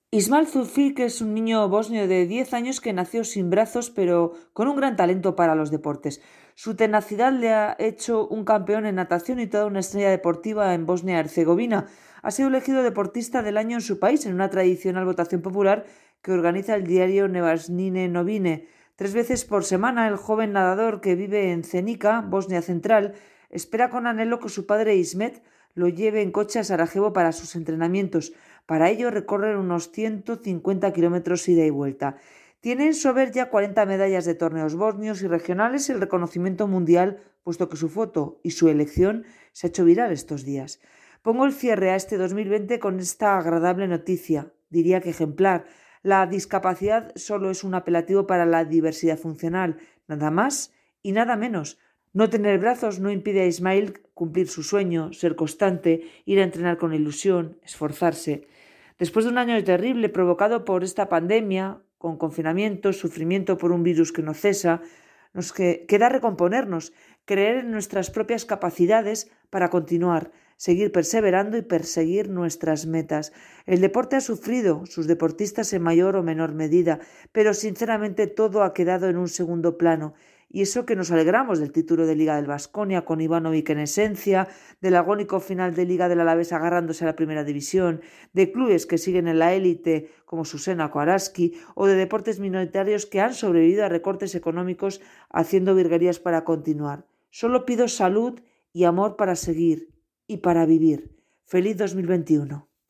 Ismail Zulfik es un niño bosnio de 10 años que nació sin brazos, pero con un gran talento para los deportes. Su tenacidad le ha hecho un campeón en natación y toda una estrella deportiva en Bosnia-Herzegovina. Ha sido elegido deportista del año en su país en una tradicional votación popular que organiza el diario Nevažnije Novine. 3 veces por semana, el joven nadador que vive en Zenica, Bosnia Central, espera con anhelo que su padre Ismet lo lleve en coche a Sarajevo para sus entrenamientos. Para ello recorren unos 150 kilómetros ida y vuelta. Tiene en su haber ya 40 medallas de torneos bosnios y regionales y el reconocimiento mundial, puesto que su foto y su elección se ha hecho viral estos días. Pongo el cierre a este 2020 con esta agradable noticia, diría que ejemplar. La discapacidad solo es un apelativo para la diversidad funcional, nada más y nada menos. No tener brazos no impide a Ismail cumplir su sueño, ser constante, ir a entrenar con ilusión, esforzarse. Después de un año terrible provocado por esta pandemia, con confinamiento, sufrimiento por un virus que no cesa, nos queda recomponernos, creer en nuestras propias capacidades para continuar, seguir perseverando y perseguir nuestras metas. El deporte ha sufrido, sus deportistas en mayor o menor medida, pero sinceramente todo ha quedado en un segundo plano. Y eso que nos alegramos del título de Liga del Baskonia con Ivanovic en esencia, del agónico final de Liga del Alavés agarrándose a la primera división, de clubes que siguen en la élite como Susena Koaraski o de deportes minoritarios que han sobrevivido a recortes económicos haciendo virguerías para continuar. Solo pido salud y amor para seguir y para vivir. Feliz 2021.